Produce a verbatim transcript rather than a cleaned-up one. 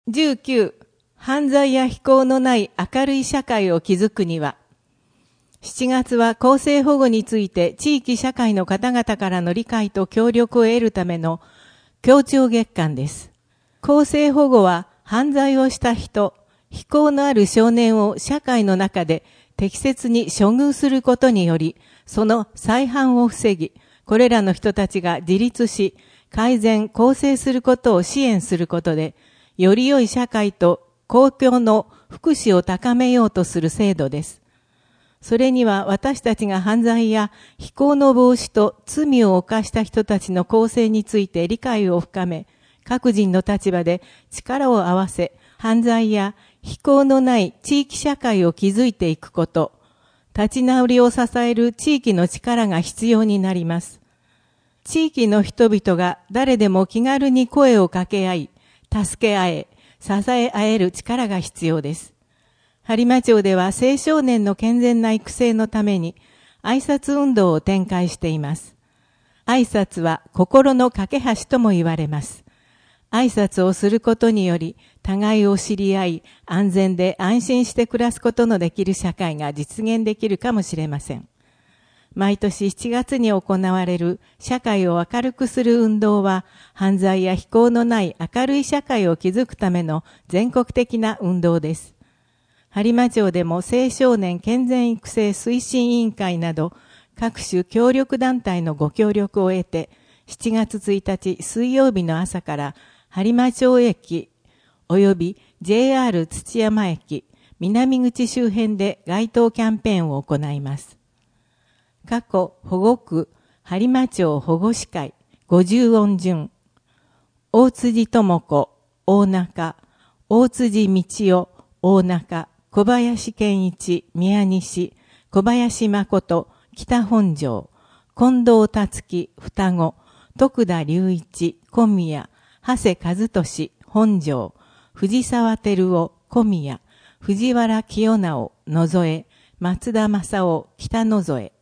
じゅうきゅう、犯罪や非行のない明るい社会を築くには、しちがつは公正保護について地域社会の方々からの理解と協力を得るための協調月間です。公正保護は犯罪をした人、非行のある少年を社会の中で適切に処遇することにより、その再犯を防ぎ、これらの人たちが自立し、改善、更生することを支援することで、より良い社会と公共の福祉を高めようとする制度です。それには私たちが犯罪や非行の防止と罪を犯した人たちの更生について理解を深め、各人の立場で力を合わせ、犯罪や非行のない地域社会を築いていくこと、立ち直りを支える地域の力が必要になります。地域の人々が誰でも気軽に声を掛け合い、助け合え、支え合える力が必要です。播磨町では青少年の健全な育成のために挨拶運動を展開しています。挨拶は心の架け橋とも言われます。挨拶をすることにより互いを知り合い、安全で安心して暮らすことのできる社会が実現できるかもしれません。毎年しちがつに行われる社会を明るくする運動は、犯罪や非行のない明るい社会を築くための全国的な運動です。播磨町でも青少年健全育成推進委員会など各種協力団体のご協力を得て、しちがつついたち水曜日の朝から播磨町駅及び ジェイアール 土山駅南口周辺で街頭キャンペーンを行います。過去保護区播磨町保護司会ごじゅう音順、大辻智子、大中、大辻道夫、大中、小林健一、宮西、小林誠、北本庄、近藤達樹、双子、徳田隆一、小宮、長谷和俊、本庄、藤沢照夫、小宮、藤原清直、野添、松田正夫、北野添、